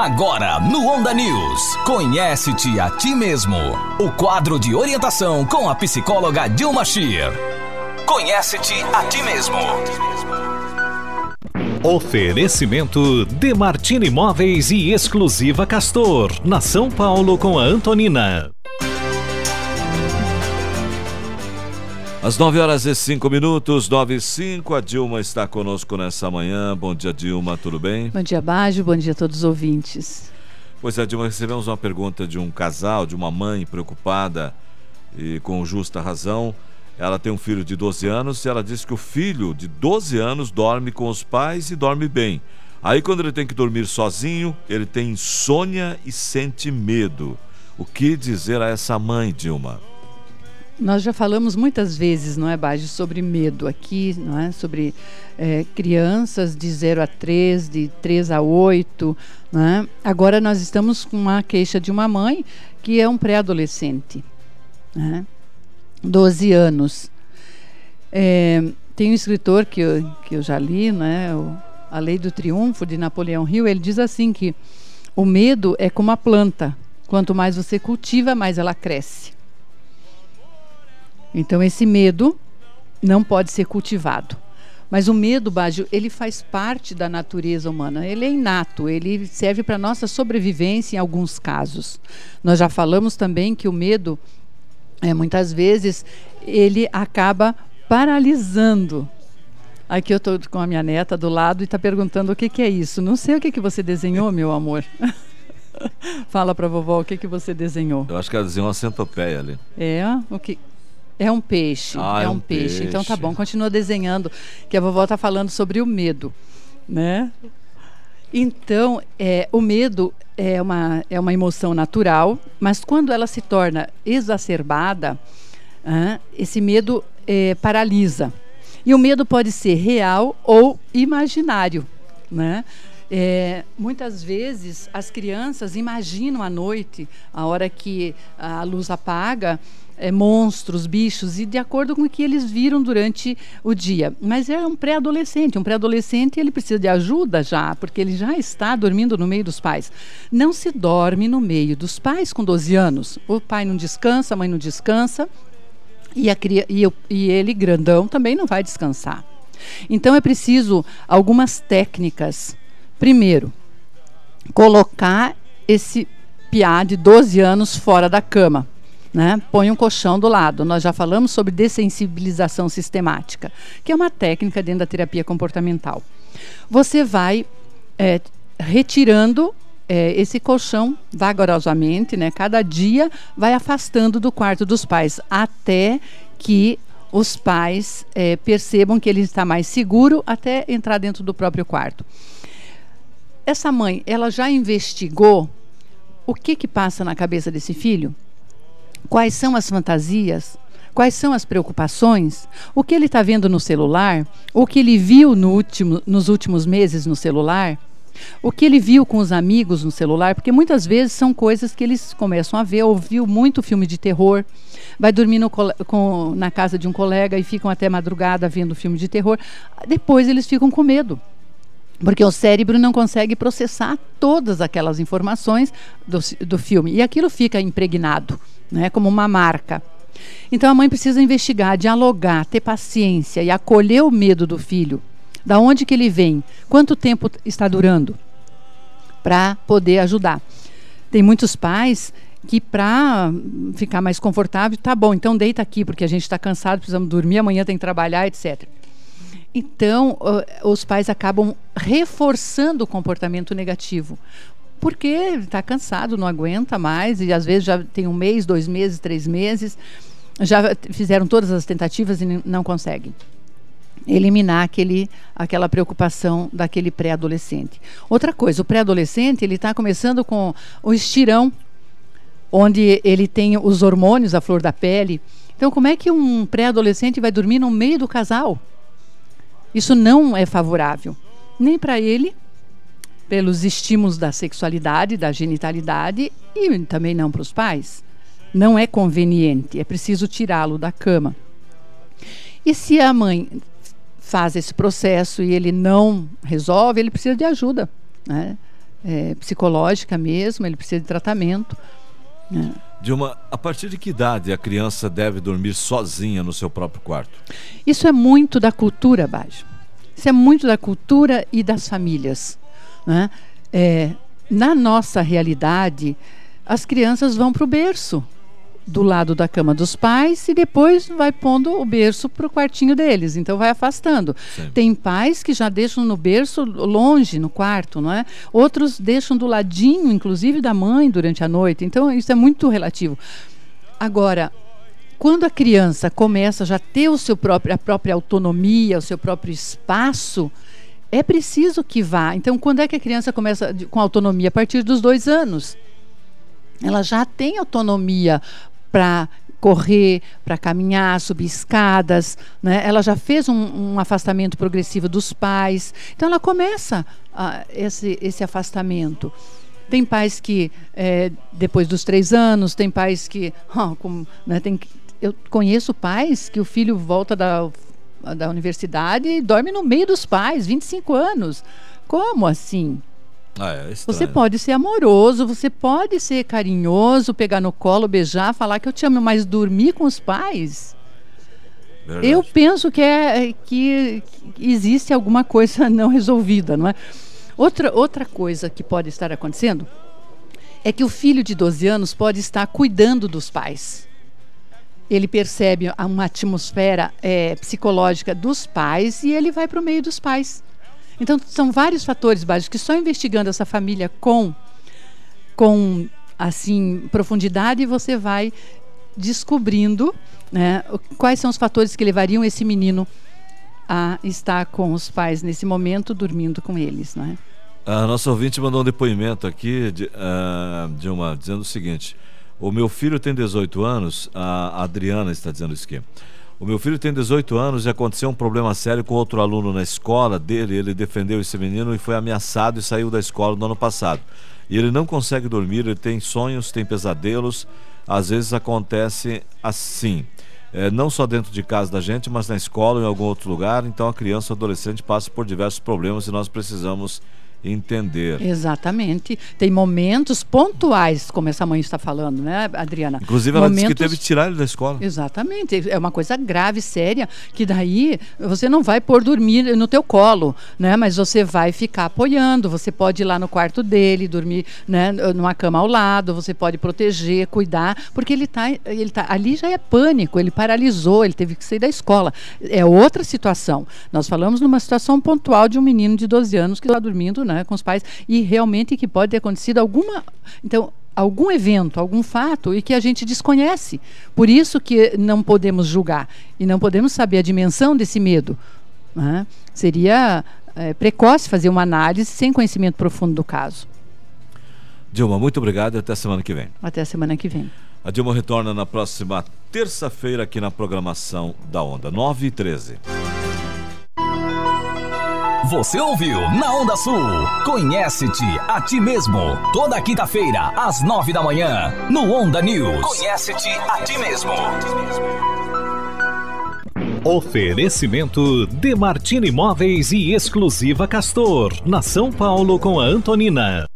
Agora, no Onda News, Conhece-te a ti mesmo. O quadro de orientação com a psicóloga Dilma Shir. Conhece-te a ti mesmo. Oferecimento Demartini Imóveis e Exclusiva Castor, na São Paulo com a Antonina. Às 9h05, 9h05, a Dilma está conosco nessa manhã. Bom dia, Dilma, tudo bem? Bom dia, Bajo, bom dia a todos os ouvintes. Pois é, Dilma, recebemos uma pergunta de um casal, de uma mãe preocupada e com justa razão. Ela tem um filho de 12 anos e ela diz que o filho de 12 anos dorme com os pais e dorme bem. Aí quando ele tem que dormir sozinho, ele tem insônia e sente medo. O que dizer a essa mãe, Dilma? Nós já falamos muitas vezes, não é, Bajo, sobre medo aqui, não é? Sobre crianças de 0 a 3, de 3 a 8, não é? Agora nós estamos com uma queixa de uma mãe que é um pré-adolescente, né? 12 anos. Tem um escritor que eu já li, né? A Lei do Triunfo, de Napoleão Hill. Ele diz assim que o medo é como a planta. Quanto mais você cultiva, mais ela cresce. Então esse medo não pode ser cultivado. Mas o medo, Bajo, ele faz parte da natureza humana. Ele é inato, ele serve para a nossa sobrevivência em alguns casos. Nós já falamos também que o medo, muitas vezes, ele acaba paralisando. Aqui eu estou com a minha neta do lado e está perguntando o que é isso. Não sei o que você desenhou, meu amor. Fala para a vovó o que você desenhou. Eu acho que ela desenhou uma centopeia ali. O que... É um peixe, é um peixe. Então tá bom, continua desenhando, que a vovó está falando sobre o medo, né? Então, o medo é uma emoção natural, mas quando ela se torna exacerbada, esse medo paralisa. E o medo pode ser real ou imaginário, né? Muitas vezes as crianças imaginam à noite, a hora que a luz apaga, monstros, bichos, e de acordo com o que eles viram durante o dia. Mas é um pré-adolescente. Um pré-adolescente, ele precisa de ajuda já, porque ele já está dormindo no meio dos pais. Não se dorme no meio dos pais com 12 anos. O pai não descansa, a mãe não descansa, e ele, grandão, também não vai descansar. Então é preciso algumas técnicas. Primeiro, colocar esse piá de 12 anos fora da cama. Né? Põe um colchão do lado. Nós já falamos sobre dessensibilização sistemática, que é uma técnica dentro da terapia comportamental. Você vai retirando esse colchão vagarosamente, né? Cada dia vai afastando do quarto dos pais, até que os pais percebam que ele está mais seguro, até entrar dentro do próprio quarto. Essa mãe, ela já investigou o que passa na cabeça desse filho? Quais são as fantasias? Quais são as preocupações? O que ele está vendo no celular? O que ele viu nos últimos meses no celular? O que ele viu com os amigos no celular? Porque muitas vezes são coisas que eles começam a ver. Ouviu muito filme de terror, vai dormir na casa de um colega e ficam até madrugada vendo filme de terror. Depois eles ficam com medo, porque o cérebro não consegue processar todas aquelas informações do filme. E aquilo fica impregnado, né, como uma marca. Então a mãe precisa investigar, dialogar, ter paciência e acolher o medo do filho. Da onde que ele vem? Quanto tempo está durando? Para poder ajudar. Tem muitos pais que, para ficar mais confortável, tá bom, então deita aqui, porque a gente está cansado, precisamos dormir, amanhã tem que trabalhar, etc. Então, os pais acabam reforçando o comportamento negativo, porque está cansado, não aguenta mais, e às vezes já tem 1 mês, 2 meses, 3 meses, já fizeram todas as tentativas e não conseguem eliminar aquela preocupação daquele pré-adolescente. Outra coisa, o pré-adolescente, ele está começando com o estirão, onde ele tem os hormônios, a flor da pele. Então, como é que um pré-adolescente vai dormir no meio do casal? Isso não é favorável, nem para ele, pelos estímulos da sexualidade, da genitalidade, e também não para os pais. Não é conveniente, é preciso tirá-lo da cama. E se a mãe faz esse processo e ele não resolve, ele precisa de ajuda, né? psicológica mesmo, ele precisa de tratamento. Né? Dilma, a partir de que idade a criança deve dormir sozinha no seu próprio quarto? Isso é muito da cultura, Baggio. Isso é muito da cultura e das famílias. Né? Na nossa realidade, as crianças vão para o berço, do lado da cama dos pais, e depois vai pondo o berço para o quartinho deles, então vai afastando. Sim. Tem pais que já deixam no berço longe, no quarto, não é? Outros deixam do ladinho, inclusive da mãe, durante a noite, então isso é muito relativo. Agora, quando a criança começa já a ter a própria autonomia, o seu próprio espaço, é preciso que vá. Então, quando é que a criança começa com autonomia? A partir dos 2 anos. Ela já tem autonomia para correr, para caminhar, subir escadas, né? Ela já fez um afastamento progressivo dos pais. Então, ela começa esse afastamento. Tem pais que, depois dos 3 anos, tem pais que... eu conheço pais que o filho volta da universidade e dorme no meio dos pais, 25 anos. Como assim? Você pode ser amoroso, você pode ser carinhoso, pegar no colo, beijar, falar que eu te amo, mas dormir com os pais? Verdade. Eu penso que existe alguma coisa não resolvida, não é? Outra coisa que pode estar acontecendo é que o filho de 12 anos pode estar cuidando dos pais. Ele percebe uma atmosfera psicológica dos pais e ele vai para o meio dos pais. Então, são vários fatores básicos que só investigando essa família com assim, profundidade, você vai descobrindo, né, quais são os fatores que levariam esse menino a estar com os pais nesse momento, dormindo com eles. Né? A nossa ouvinte mandou um depoimento aqui, dizendo o seguinte: o meu filho tem 18 anos, a Adriana está dizendo isso aqui. O meu filho tem 18 anos e aconteceu um problema sério com outro aluno na escola dele. Ele defendeu esse menino e foi ameaçado e saiu da escola no ano passado. E ele não consegue dormir, ele tem sonhos, tem pesadelos. Às vezes acontece assim, não só dentro de casa da gente, mas na escola ou em algum outro lugar. Então a criança ou adolescente passa por diversos problemas e nós precisamos entender. Exatamente. Tem momentos pontuais, como essa mãe está falando, né, Adriana? Inclusive ela disse que teve que tirar ele da escola. Exatamente. É uma coisa grave, séria, que daí você não vai pôr dormir no teu colo, né? Mas você vai ficar apoiando, você pode ir lá no quarto dele, dormir, né, numa cama ao lado, você pode proteger, cuidar, porque ele tá ali já é pânico, ele paralisou, ele teve que sair da escola. É outra situação. Nós falamos numa situação pontual de um menino de 12 anos que está dormindo, né, com os pais, e realmente que pode ter acontecido algum evento, algum fato, e que a gente desconhece. Por isso que não podemos julgar e não podemos saber a dimensão desse medo. Né? Seria precoce fazer uma análise sem conhecimento profundo do caso. Dilma, muito obrigado e até a semana que vem. Até a semana que vem. A Dilma retorna na próxima terça-feira aqui na programação da Onda, 9h13. Você ouviu na Onda Sul. Conhece-te a ti mesmo. Toda quinta-feira, às 9 da manhã, no Onda News. Conhece-te a ti mesmo. Oferecimento Demartini Imóveis e Exclusiva Castor, na São Paulo com a Antonina.